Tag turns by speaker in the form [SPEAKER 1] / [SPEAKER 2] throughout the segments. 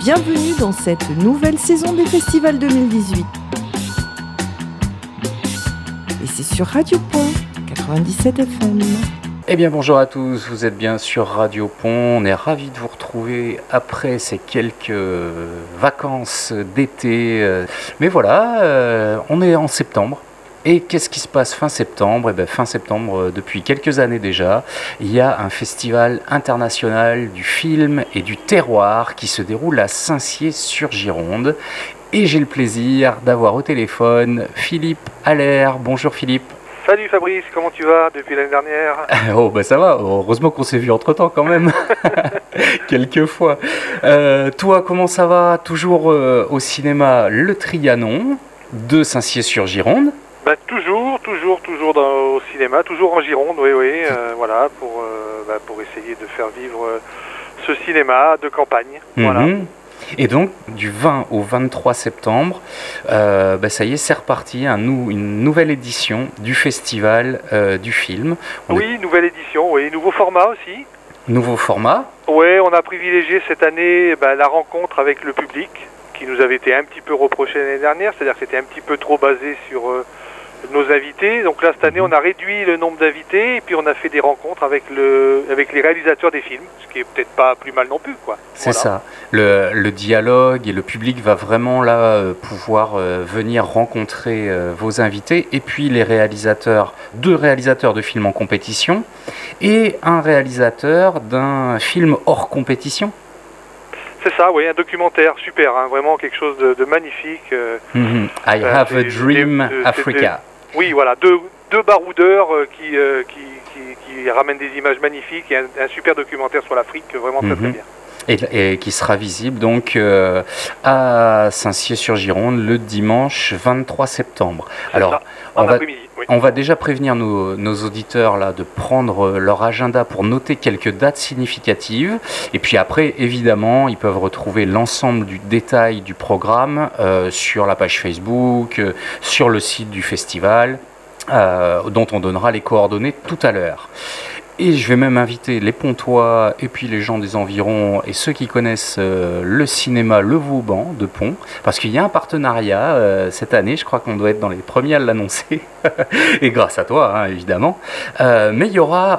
[SPEAKER 1] bienvenue dans cette nouvelle saison des Festivals 2018. Et c'est sur Radio Pont, 97 FM.
[SPEAKER 2] Eh bien bonjour à tous, vous êtes bien sur Radio Pont, on est ravis de vous retrouver après ces quelques vacances d'été. Mais voilà, on est en septembre. Et qu'est-ce qui se passe fin septembre ? Eh bien, fin septembre, depuis quelques années déjà, il y a un festival international du film et du terroir qui se déroule à Saint-Sié-sur-Gironde. Et j'ai le plaisir d'avoir au téléphone Philippe Allaire. Bonjour Philippe.
[SPEAKER 3] Salut Fabrice, comment tu vas depuis l'année dernière ?
[SPEAKER 2] Oh bah ça va, heureusement qu'on s'est vu entre-temps quand même, quelques fois. Toi, comment ça va ? Toujours au cinéma Le Trianon de Saint-Sié-sur-Gironde ?
[SPEAKER 3] Bah, toujours au cinéma, toujours en Gironde, oui, voilà, pour essayer de faire vivre ce cinéma de campagne, voilà.
[SPEAKER 2] Et donc, du 20 au 23 septembre, ça y est, c'est reparti, une nouvelle édition du festival du film.
[SPEAKER 3] Nouvelle édition, oui, nouveau format aussi.
[SPEAKER 2] Nouveau format ?
[SPEAKER 3] Oui, on a privilégié cette année la rencontre avec le public, qui nous avait été un petit peu reproché l'année dernière, c'est-à-dire que c'était un petit peu trop basé sur nos invités. Donc là, cette année, on a réduit le nombre d'invités et puis on a fait des rencontres avec les réalisateurs des films, ce qui est peut-être pas plus mal non plus, quoi.
[SPEAKER 2] C'est ça. Le dialogue et le public va vraiment là pouvoir venir rencontrer vos invités et puis les réalisateurs, 2 réalisateurs de films en compétition et un réalisateur d'un film hors compétition.
[SPEAKER 3] C'est ça, oui, un documentaire super, hein, vraiment quelque chose de magnifique.
[SPEAKER 2] I have a dream, Africa.
[SPEAKER 3] Oui, voilà, deux baroudeurs qui ramènent des images magnifiques et un super documentaire sur l'Afrique, vraiment très très bien.
[SPEAKER 2] Et qui sera visible donc à Saint-Sié-sur-Gironde le dimanche 23 septembre. Alors, on va déjà prévenir nos auditeurs là, de prendre leur agenda pour noter quelques dates significatives. Et puis après, évidemment, ils peuvent retrouver l'ensemble du détail du programme sur la page Facebook, sur le site du festival, dont on donnera les coordonnées tout à l'heure. Et je vais même inviter les Pontois et puis les gens des environs et ceux qui connaissent le cinéma Le Vauban de Pont, parce qu'il y a un partenariat cette année, je crois qu'on doit être dans les premiers à l'annoncer, et grâce à toi hein, évidemment, mais il y aura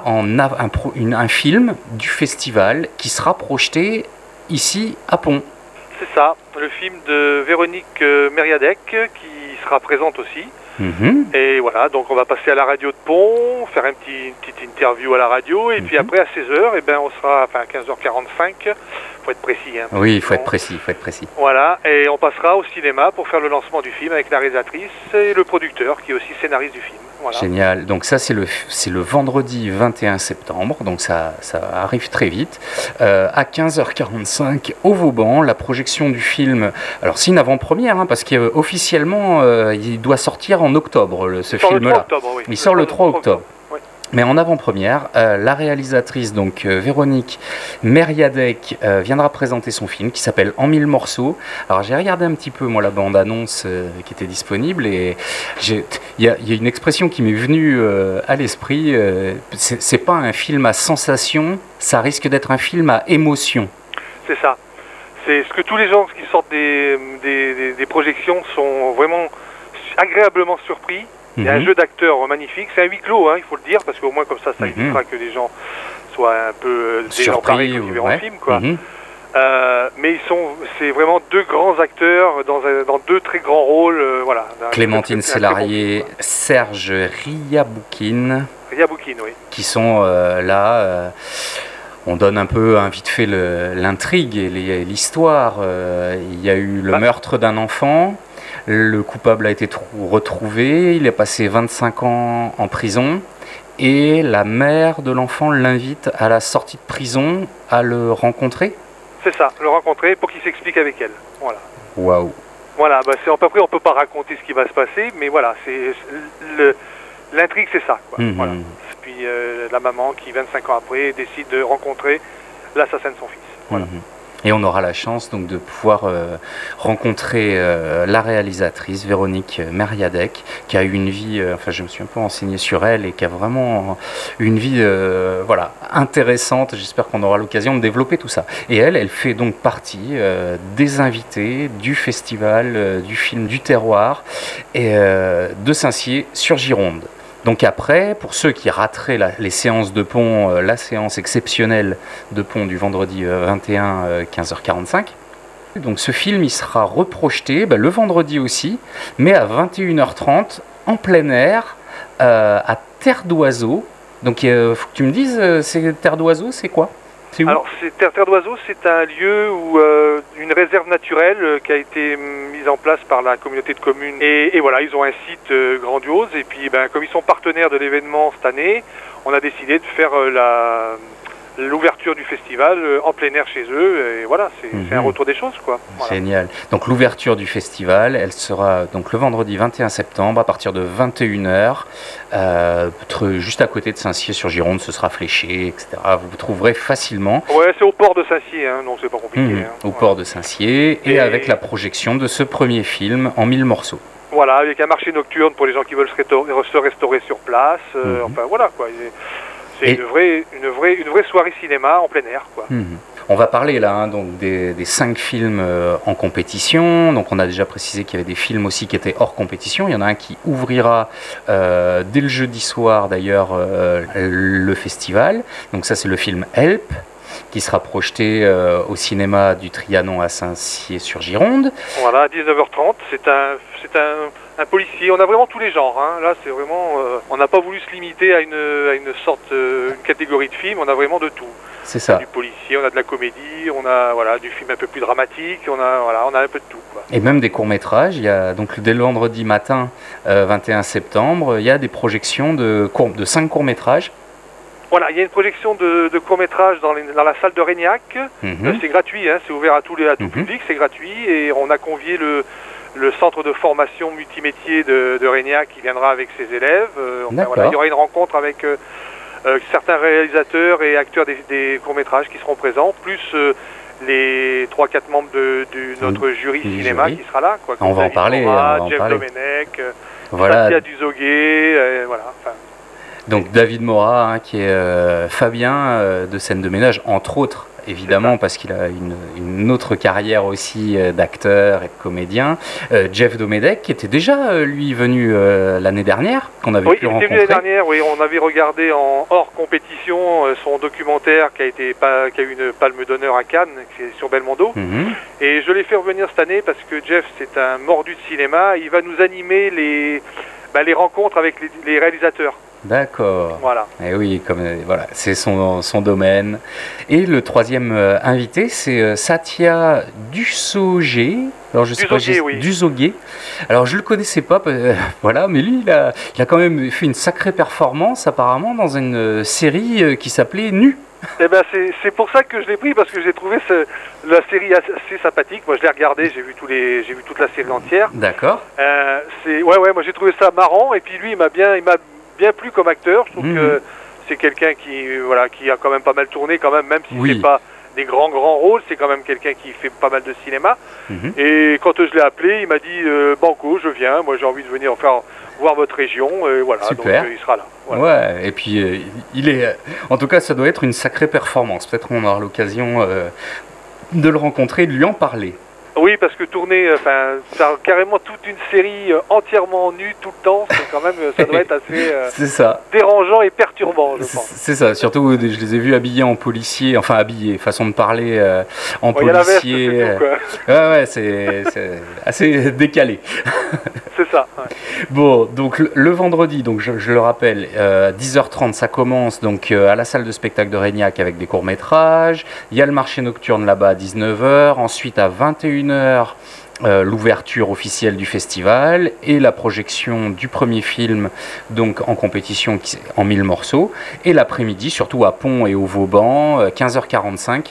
[SPEAKER 2] un film du festival qui sera projeté ici à Pont. C'est
[SPEAKER 3] ça, le film de Véronique Mériadec qui sera présente aussi. Et voilà, donc on va passer à la radio de Pont, faire une petite interview à la radio, et puis après à 16h, on sera, à 15h45, faut être précis. Hein,
[SPEAKER 2] oui, il faut être précis.
[SPEAKER 3] Voilà, et on passera au cinéma pour faire le lancement du film avec la réalisatrice et le producteur qui est aussi scénariste du film. Voilà.
[SPEAKER 2] Génial, donc ça c'est le vendredi 21 septembre, donc ça arrive très vite, à 15h45 au Vauban, la projection du film, alors c'est une avant-première, hein, parce qu'officiellement il doit sortir en octobre, ce film-là. Il sort le 3 octobre. Oui. Mais en avant-première, la réalisatrice, donc Véronique Mériadec, viendra présenter son film qui s'appelle En 1000 morceaux. Alors j'ai regardé un petit peu moi la bande-annonce qui était disponible et il y a une expression qui m'est venue à l'esprit. C'est pas un film à sensation, ça risque d'être un film à émotion.
[SPEAKER 3] C'est ça. C'est ce que tous les gens qui sortent des projections sont vraiment agréablement surpris. Il y a un jeu d'acteurs magnifique, c'est un huis clos, hein, il faut le dire, parce qu'au moins comme ça évitera que les gens soient un peu désemparés quand ils verront le film, quoi. Mais c'est vraiment 2 grands acteurs dans 2 très grands rôles, voilà.
[SPEAKER 2] Clémentine Célarié, Serge Riaboukine,
[SPEAKER 3] oui.
[SPEAKER 2] Qui sont là. On donne un peu, vite fait, l'intrigue et l'histoire. Il y a eu le meurtre d'un enfant. Le coupable a été retrouvé, il est passé 25 ans en prison et la mère de l'enfant l'invite à la sortie de prison à le rencontrer.
[SPEAKER 3] C'est ça, le rencontrer pour qu'il s'explique avec elle. Voilà.
[SPEAKER 2] Waouh.
[SPEAKER 3] Voilà, à peu près on peut pas raconter ce qui va se passer, mais voilà, l'intrigue c'est ça, quoi. Voilà. Et puis la maman qui 25 ans après décide de rencontrer l'assassin de son fils. Voilà.
[SPEAKER 2] Et on aura la chance donc de pouvoir rencontrer la réalisatrice Véronique Mériadec, qui a eu une vie, je me suis un peu renseigné sur elle, et qui a vraiment une vie intéressante. J'espère qu'on aura l'occasion de développer tout ça. Et elle fait donc partie des invités du festival du film du terroir et de Saint-Sié sur Gironde. Donc après, pour ceux qui rateraient les séances de pont, la séance exceptionnelle de pont du vendredi 21 15h45, donc ce film il sera reprojeté le vendredi aussi, mais à 21h30 en plein air à Terre d'Oiseau. Donc il faut que tu me dises, Terre d'Oiseau, c'est quoi ?
[SPEAKER 3] Alors, Terre d'Oiseau, c'est un lieu où une réserve naturelle qui a été mise en place par la communauté de communes. Et voilà, ils ont un site grandiose. Et puis, comme ils sont partenaires de l'événement cette année, on a décidé de faire l'ouverture du festival en plein air chez eux. Et voilà, c'est un retour des choses, quoi. Voilà.
[SPEAKER 2] Génial. Donc, l'ouverture du festival, elle sera donc le vendredi 21 septembre à partir de 21h. Juste à côté de Saint-Sié-sur-Gironde, ce sera fléché, etc. Vous trouverez facilement.
[SPEAKER 3] Ouais, c'est au port de Saint-Sié, donc c'est pas compliqué.
[SPEAKER 2] Au port de Saint-Sié, et avec la projection de ce premier film en 1000 morceaux.
[SPEAKER 3] Voilà, avec un marché nocturne pour les gens qui veulent se restaurer sur place. Enfin voilà quoi. C'est une vraie soirée cinéma en plein air, quoi.
[SPEAKER 2] On va parler là donc des 5 films en compétition. Donc on a déjà précisé qu'il y avait des films aussi qui étaient hors compétition. Il y en a un qui ouvrira dès le jeudi soir d'ailleurs le festival. Donc ça c'est le film Help, qui sera projeté au cinéma du Trianon à Saint-Sié-sur-Gironde.
[SPEAKER 3] Voilà, à 19h30. C'est un policier. On a vraiment tous les genres. Là, c'est vraiment. On n'a pas voulu se limiter à une catégorie de film. On a vraiment de tout.
[SPEAKER 2] C'est ça.
[SPEAKER 3] On a du policier, on a de la comédie, on a du film un peu plus dramatique. On a un peu de tout, quoi.
[SPEAKER 2] Et même des courts métrages. Il y a donc dès le vendredi matin, 21 septembre, il y a des projections de 5 courts métrages.
[SPEAKER 3] Voilà, il y a une projection de court-métrage dans la salle de Régnac. C'est gratuit, c'est ouvert à tout public, c'est gratuit. Et on a convié le centre de formation multimétier de Régnac qui viendra avec ses élèves. Il y aura une rencontre avec certains réalisateurs et acteurs des courts-métrages qui seront présents, plus les 3-4 membres de notre jury cinéma qui sera là.
[SPEAKER 2] On va en parler.
[SPEAKER 3] Jeff Domenech, Katia Duzoguet, voilà.
[SPEAKER 2] Donc David Morat, qui est Fabien de Scène de Ménage, entre autres, évidemment, parce qu'il a une autre carrière aussi d'acteur et de comédien. Jeff Domenech, qui était déjà, lui, venu l'année dernière, qu'on avait pu rencontrer. Oui, il était venu l'année dernière,
[SPEAKER 3] oui. On avait regardé en hors compétition son documentaire qui a eu une palme d'honneur à Cannes, qui est sur Belmondo. Et je l'ai fait revenir cette année parce que Jeff, c'est un mordu de cinéma. Il va nous animer les rencontres avec les réalisateurs.
[SPEAKER 2] D'accord.
[SPEAKER 3] Voilà.
[SPEAKER 2] Et oui, c'est son domaine. Et le troisième invité, c'est Satya Duzoguet. Alors je sais pas, Duzoguet. Alors je le connaissais pas, mais lui il a quand même fait une sacrée performance apparemment dans une série qui s'appelait Nu.
[SPEAKER 3] Eh ben c'est pour ça que je l'ai pris, parce que j'ai trouvé la série assez sympathique. Moi je l'ai regardée, j'ai vu toute la série entière.
[SPEAKER 2] D'accord.
[SPEAKER 3] Moi j'ai trouvé ça marrant, et puis lui il m'a bien plu comme acteur. Je trouve que c'est quelqu'un qui a quand même pas mal tourné quand même si c'est pas des grands rôles, c'est quand même quelqu'un qui fait pas mal de cinéma. Et quand je l'ai appelé, il m'a dit Banco, je viens, moi j'ai envie de venir voir votre région, et voilà.
[SPEAKER 2] Super.
[SPEAKER 3] Donc il sera là. Voilà.
[SPEAKER 2] Ouais, et puis il est, en tout cas ça doit être une sacrée performance. Peut-être qu'on aura l'occasion de le rencontrer et de lui en parler.
[SPEAKER 3] Oui, parce que tourner, ça a carrément toute une série entièrement nue tout le temps, c'est quand même, ça doit être assez dérangeant et perturbant, je pense.
[SPEAKER 2] C'est ça, surtout je les ai vus habillés en policier, façon de parler en policier.
[SPEAKER 3] Il y a la veste, c'est tout, quoi.
[SPEAKER 2] C'est assez décalé.
[SPEAKER 3] C'est ça. Ouais.
[SPEAKER 2] Bon, donc le vendredi, donc je le rappelle, 10h30, ça commence donc à la salle de spectacle de Régnac avec des courts-métrages. Il y a le marché nocturne là-bas à 19h. Ensuite, à 21h, l'ouverture officielle du festival et la projection du premier film donc en compétition en 1000 morceaux. Et l'après-midi, surtout à Pont et au Vauban, 15h45.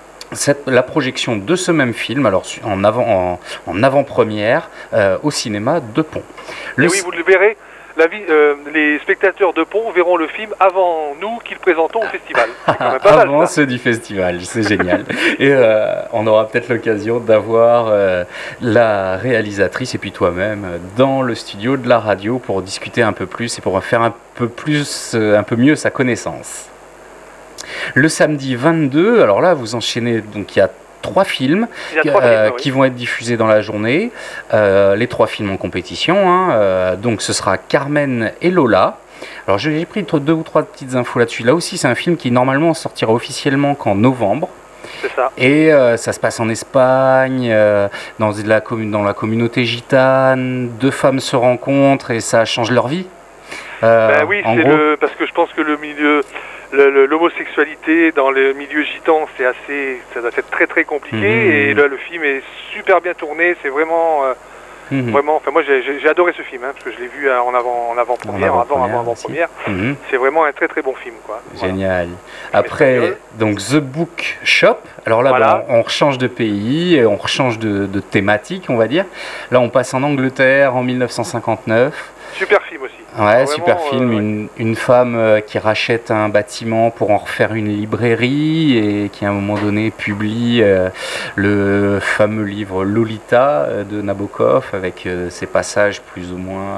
[SPEAKER 2] La projection de ce même film, alors en avant-première, au cinéma de Pont.
[SPEAKER 3] Oui, vous le verrez. les spectateurs de Pont verront le film avant nous qui le présentons au festival. C'est quand même pas
[SPEAKER 2] avant
[SPEAKER 3] mal,
[SPEAKER 2] ceux du festival, c'est génial. Et on aura peut-être l'occasion d'avoir la réalisatrice et puis toi-même dans le studio de la radio pour discuter un peu plus et pour faire un peu mieux sa connaissance. Le samedi 22, alors là vous enchaînez, donc il y a 3 films qui vont être diffusés dans la journée, les 3 films en compétition, donc ce sera Carmen et Lola. Alors j'ai pris 2 ou 3 petites infos là-dessus. Là aussi c'est un film qui normalement sortira officiellement qu'en novembre.
[SPEAKER 3] C'est ça.
[SPEAKER 2] Et ça se passe en Espagne, dans la communauté gitane, 2 femmes se rencontrent et ça change leur vie.
[SPEAKER 3] Oui, parce que je pense que le milieu... L'homosexualité dans le milieu gitan, ça doit être très très compliqué. Et là, le film est super bien tourné. C'est vraiment, vraiment. Enfin, moi, j'ai adoré ce film parce que je l'ai vu en avant-première, avant-première. C'est vraiment un très très bon film, quoi.
[SPEAKER 2] Génial. Voilà. Après, donc The Book Shop. Alors là, voilà. On rechange de pays, on rechange de thématique, on va dire. Là, on passe en Angleterre en 1959.
[SPEAKER 3] Super film aussi.
[SPEAKER 2] Ouais, vraiment, super film. Une femme qui rachète un bâtiment pour en refaire une librairie et qui à un moment donné publie le fameux livre Lolita de Nabokov avec ses passages plus ou moins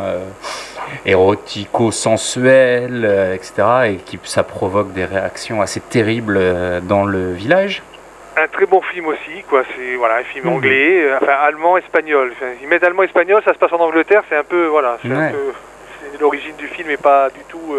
[SPEAKER 2] érotico-sensuels, etc. Et ça provoque des réactions assez terribles dans le village.
[SPEAKER 3] Un très bon film aussi, quoi. C'est un film anglais, allemand, espagnol. Ils mettent allemand, espagnol, ça se passe en Angleterre, c'est un peu, l'origine du film n'est pas du tout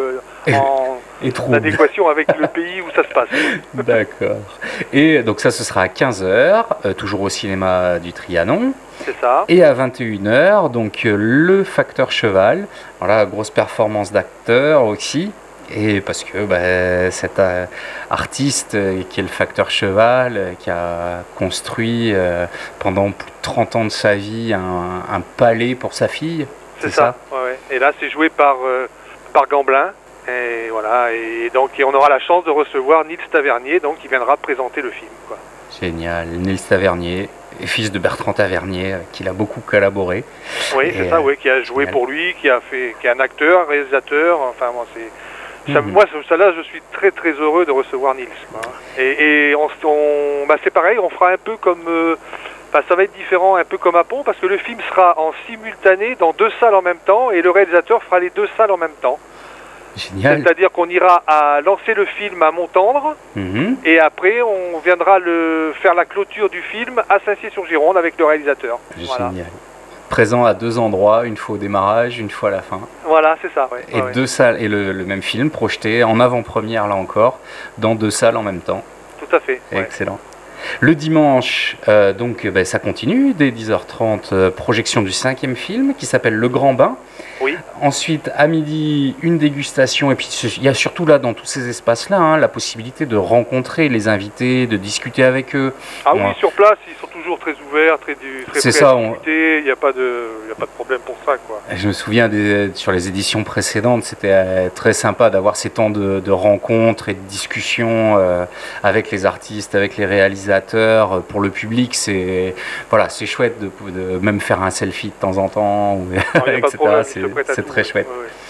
[SPEAKER 3] en adéquation avec le pays où ça se passe.
[SPEAKER 2] D'accord. Et donc ça, ce sera à 15h, toujours au cinéma du Trianon.
[SPEAKER 3] C'est ça.
[SPEAKER 2] Et à 21h, donc le Facteur Cheval. Voilà, grosse performance d'acteur aussi. Et parce que cet artiste qui est le Facteur Cheval, qui a construit pendant plus de 30 ans de sa vie un palais pour sa fille.
[SPEAKER 3] C'est ça. Ouais. Et là, c'est joué par Gamblin. Et voilà. Et donc, on aura la chance de recevoir Nils Tavernier, donc qui viendra présenter le film, quoi.
[SPEAKER 2] Génial. Nils Tavernier, fils de Bertrand Tavernier, qui a beaucoup collaboré.
[SPEAKER 3] Oui, c'est ça. Qui a joué pour lui, qui est un acteur, réalisateur. Enfin, moi, c'est. Moi, là, je suis très très heureux de recevoir Nils, quoi. Et c'est pareil, on fera un peu comme, ça va être différent, un peu comme à Pont, parce que le film sera en simultané dans 2 salles en même temps, et le réalisateur fera les 2 salles en même temps.
[SPEAKER 2] Génial.
[SPEAKER 3] C'est-à-dire qu'on ira à lancer le film à Montendre, et après on viendra faire la clôture du film à Saint-Cyr-sur-Gironde avec le réalisateur.
[SPEAKER 2] Génial. Voilà. Présent à 2 endroits, une fois au démarrage, une fois à la fin.
[SPEAKER 3] Voilà, c'est ça. Ouais.
[SPEAKER 2] Et 2 salles, et le même film projeté en avant-première là encore, dans 2 salles en même temps.
[SPEAKER 3] Tout à fait.
[SPEAKER 2] Excellent. Le dimanche, ça continue, dès 10h30, projection du 5e film qui s'appelle Le Grand Bain.
[SPEAKER 3] Oui.
[SPEAKER 2] Ensuite, à midi, une dégustation. Et puis, il y a surtout là, dans tous ces espaces-là, la possibilité de rencontrer les invités, de discuter avec eux.
[SPEAKER 3] Ah oui, sur place, ils sont toujours très ouverts, très
[SPEAKER 2] c'est ça,
[SPEAKER 3] il n'y a pas de problème pour ça, quoi.
[SPEAKER 2] Je me souviens, sur les éditions précédentes, c'était très sympa d'avoir ces temps de rencontres et de discussions avec les artistes, avec les réalisateurs. Pour le public, c'est chouette de même faire un selfie de temps en temps, etc. C'est très chouette.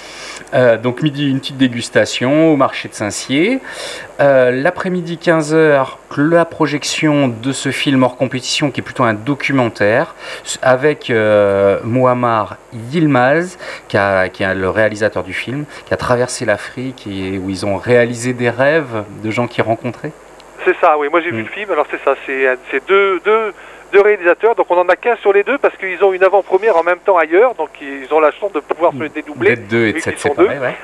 [SPEAKER 2] Donc midi, une petite dégustation au marché de Saint-Cyr. L'après-midi 15h, la projection de ce film hors compétition qui est plutôt un documentaire avec Mouammar Yilmaz, qui est le réalisateur du film, qui a traversé l'Afrique et où ils ont réalisé des rêves de gens qu'ils rencontraient.
[SPEAKER 3] C'est ça, oui. Moi j'ai vu le film. Alors c'est ça, c'est deux réalisateurs, donc on en a qu'un sur les 2 parce qu'ils ont une avant-première en même temps ailleurs, donc ils ont la chance de pouvoir se dédoubler.
[SPEAKER 2] D'être 2 et de s'être séparés, ouais.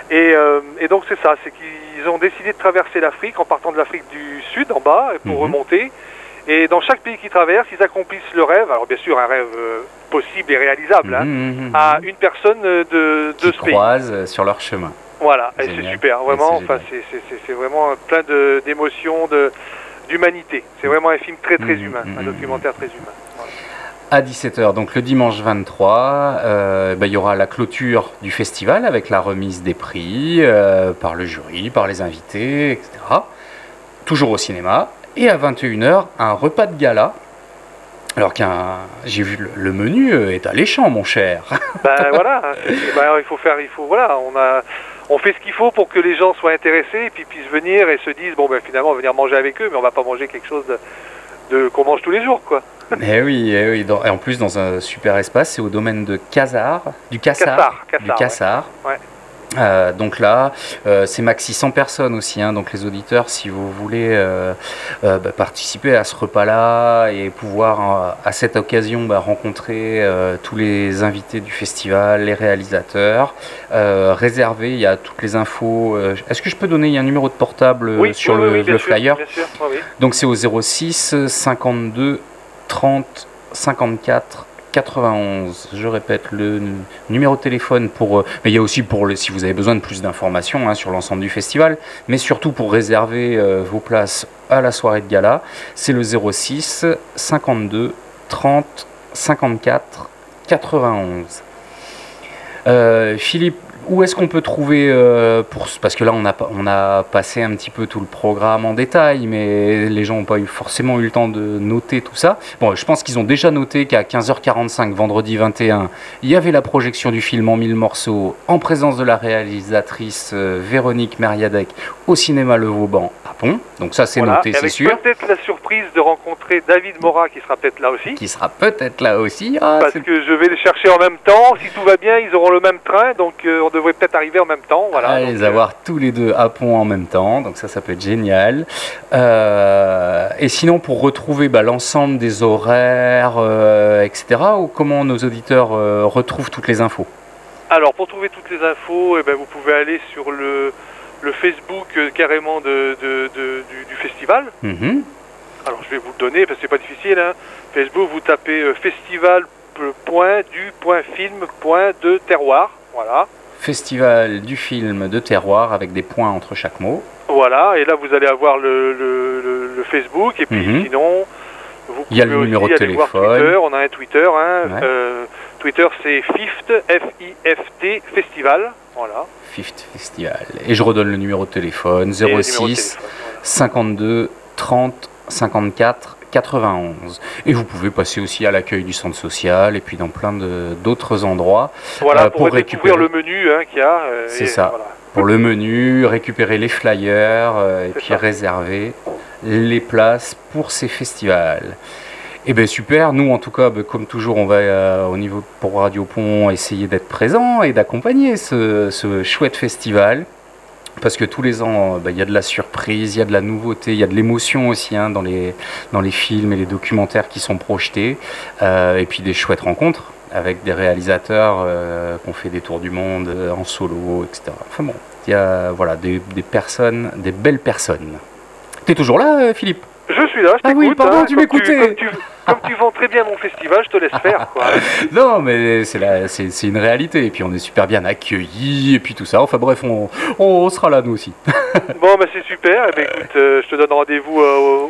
[SPEAKER 3] Et donc c'est ça, c'est qu'ils ont décidé de traverser l'Afrique en partant de l'Afrique du Sud en bas pour remonter. Et dans chaque pays qu'ils traversent, ils accomplissent le rêve, alors bien sûr un rêve possible et réalisable, à une personne de ce pays. Qui
[SPEAKER 2] croisent sur leur chemin.
[SPEAKER 3] Voilà, et c'est super, vraiment, c'est vraiment plein d'émotions, d'humanité. C'est vraiment un film très très humain, un documentaire très humain. Voilà.
[SPEAKER 2] À 17h, donc le dimanche 23, il y aura la clôture du festival avec la remise des prix par le jury, par les invités, etc. Toujours au cinéma. Et à 21h, un repas de gala Alors j'ai vu le menu est alléchant, mon cher.
[SPEAKER 3] Voilà, on fait ce qu'il faut pour que les gens soient intéressés et puis puissent venir et se disent finalement on va venir manger avec eux, mais on va pas manger quelque chose qu'on mange tous les jours, quoi.
[SPEAKER 2] Eh oui, et en plus dans un super espace, c'est au domaine de du Cassard.
[SPEAKER 3] Ouais.
[SPEAKER 2] Donc là, c'est maxi 100 personnes aussi, hein, donc les auditeurs, si vous voulez participer à ce repas-là et pouvoir à cette occasion rencontrer tous les invités du festival, les réalisateurs, réserver, il y a toutes les infos. Est-ce que je peux donner un numéro de portable sur le flyer?
[SPEAKER 3] Bien sûr, oui.
[SPEAKER 2] Donc c'est au 06 52 30 54 91. Je répète le numéro de téléphone mais il y a aussi si vous avez besoin de plus d'informations sur l'ensemble du festival, mais surtout pour réserver vos places à la soirée de gala, c'est le 06 52 30 54 91. Philippe, où est-ce qu'on peut trouver parce que là on a passé un petit peu tout le programme en détail, mais les gens n'ont pas forcément eu le temps de noter tout ça. Bon, je pense qu'ils ont déjà noté qu'à 15h45 vendredi 21, il y avait la projection du film en 1000 morceaux en présence de la réalisatrice Véronique Mériadec au cinéma Le Vauban à Pont. Donc ça c'est noté, c'est sûr.
[SPEAKER 3] Avec peut-être la surprise de rencontrer David Morat qui sera peut-être là aussi. Parce que je vais les chercher en même temps. Si tout va bien, ils auront le même train, donc on devrait peut-être arriver en même temps. Voilà,
[SPEAKER 2] les avoir tous les deux à Pont en même temps, donc ça peut être génial. Et sinon, pour retrouver l'ensemble des horaires, etc., ou comment nos auditeurs retrouvent toutes les infos?
[SPEAKER 3] Alors, pour trouver toutes les infos, vous pouvez aller sur le Facebook carrément du festival.
[SPEAKER 2] Mm-hmm.
[SPEAKER 3] Alors, je vais vous le donner parce que c'est pas difficile. Facebook, vous tapez festival.du.film.de-terroir. Voilà.
[SPEAKER 2] Festival du film de terroir avec des points entre chaque mot.
[SPEAKER 3] Voilà, et là vous allez avoir le Facebook, et puis sinon vous pouvez
[SPEAKER 2] le numéro de téléphone.
[SPEAKER 3] Voir Twitter, on a un Twitter, Twitter c'est FIFT, F-I-F-T Festival, voilà.
[SPEAKER 2] FIFT Festival. Et je redonne le numéro de téléphone, 06 52 30 54 91. Et vous pouvez passer aussi à l'accueil du centre social et puis dans plein d'autres endroits.
[SPEAKER 3] Voilà, pour récupérer le menu qu'il y a.
[SPEAKER 2] C'est ça. Voilà. Pour le menu, récupérer les flyers et puis réserver les places pour ces festivals. Eh bien super, nous en tout cas, comme toujours, on va au niveau pour Radio Pont essayer d'être présent et d'accompagner ce chouette festival. Parce que tous les ans, y a de la surprise, il y a de la nouveauté, il y a de l'émotion aussi dans les films et les documentaires qui sont projetés. Et puis des chouettes rencontres avec des réalisateurs qui ont fait des tours du monde en solo, etc. Enfin bon, il y a des personnes, des belles personnes. T'es toujours là, Philippe?
[SPEAKER 3] Je suis là, je t'écoute.
[SPEAKER 2] Ah oui, pardon, tu m'écoutais.
[SPEAKER 3] Comme tu vends très bien mon festival, je te laisse faire, quoi.
[SPEAKER 2] Non, mais c'est une réalité. Et puis on est super bien accueillis et puis tout ça. Enfin bref, on sera là nous aussi.
[SPEAKER 3] Bon, c'est super. Écoute, je te donne rendez-vous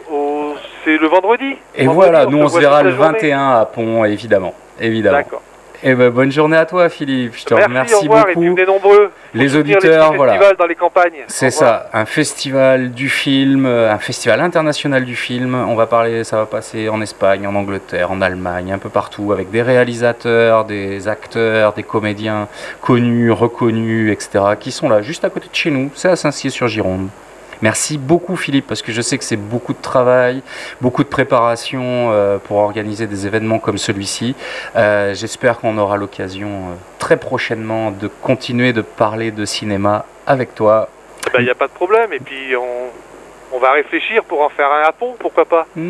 [SPEAKER 3] c'est le vendredi.
[SPEAKER 2] Et voilà, nous on se verra le 21 à Pont, évidemment.
[SPEAKER 3] D'accord.
[SPEAKER 2] Et bonne journée à toi, Philippe. Je te remercie
[SPEAKER 3] au revoir,
[SPEAKER 2] beaucoup.
[SPEAKER 3] Et puis venez nombreux.
[SPEAKER 2] Les auditeurs,
[SPEAKER 3] voilà. Dans les campagnes.
[SPEAKER 2] C'est ça, un festival du film, un festival international du film. Ça va passer en Espagne, en Angleterre, en Allemagne, un peu partout, avec des réalisateurs, des acteurs, des comédiens connus, reconnus, etc., qui sont là, juste à côté de chez nous. C'est à Saint-Cyr-sur-Gironde. Merci beaucoup Philippe, parce que je sais que c'est beaucoup de travail, beaucoup de préparation pour organiser des événements comme celui-ci. J'espère qu'on aura l'occasion très prochainement de continuer de parler de cinéma avec toi.
[SPEAKER 3] Il n'y a pas de problème, et puis on va réfléchir pour en faire un à Pont, pourquoi pas.
[SPEAKER 2] Il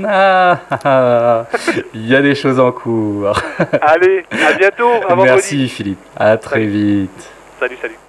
[SPEAKER 2] y a des choses en cours.
[SPEAKER 3] Allez, à bientôt.
[SPEAKER 2] Merci Philippe, à très vite.
[SPEAKER 3] Salut.